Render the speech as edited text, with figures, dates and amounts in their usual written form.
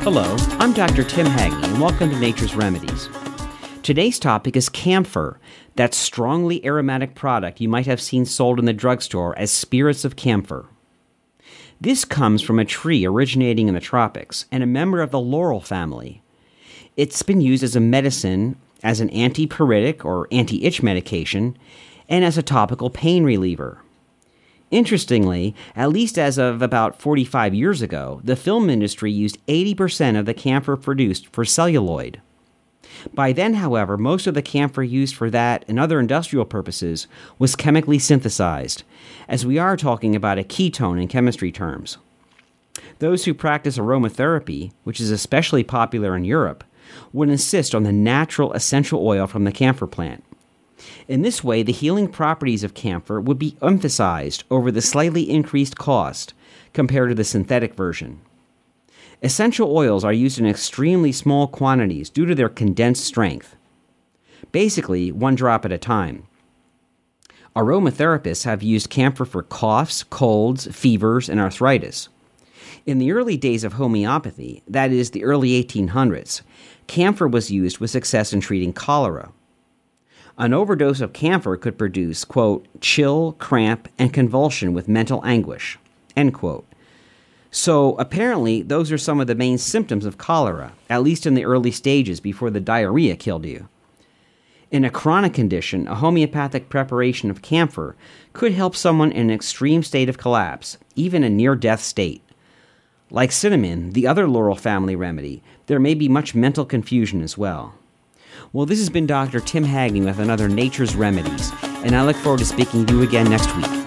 Hello, I'm Dr. Tim Hagney, and welcome to Nature's Remedies. Today's topic is camphor, that strongly aromatic product you might have seen sold in the drugstore as spirits of camphor. This comes from a tree originating in the tropics and a member of the laurel family. It's been used as a medicine, as an antipyretic or anti-itch medication, and as a topical pain reliever. Interestingly, at least as of about 45 years ago, the film industry used 80% of the camphor produced for celluloid. By then, however, most of the camphor used for that and other industrial purposes was chemically synthesized, as we are talking about a ketone in chemistry terms. Those who practice aromatherapy, which is especially popular in Europe, would insist on the natural essential oil from the camphor plant. In this way, the healing properties of camphor would be emphasized over the slightly increased cost compared to the synthetic version. Essential oils are used in extremely small quantities due to their condensed strength. Basically, 1 drop at a time. Aromatherapists have used camphor for coughs, colds, fevers, and arthritis. In the early days of homeopathy, that is, the early 1800s, camphor was used with success in treating cholera. An overdose of camphor could produce, quote, chill, cramp, and convulsion with mental anguish, end quote. So apparently, those are some of the main symptoms of cholera, at least in the early stages before the diarrhea killed you. In a chronic condition, a homeopathic preparation of camphor could help someone in an extreme state of collapse, even a near-death state. Like cinnamon, the other laurel family remedy, there may be much mental confusion as well. Well, this has been Dr. Tim Hagney with another Nature's Remedies, and I look forward to speaking to you again next week.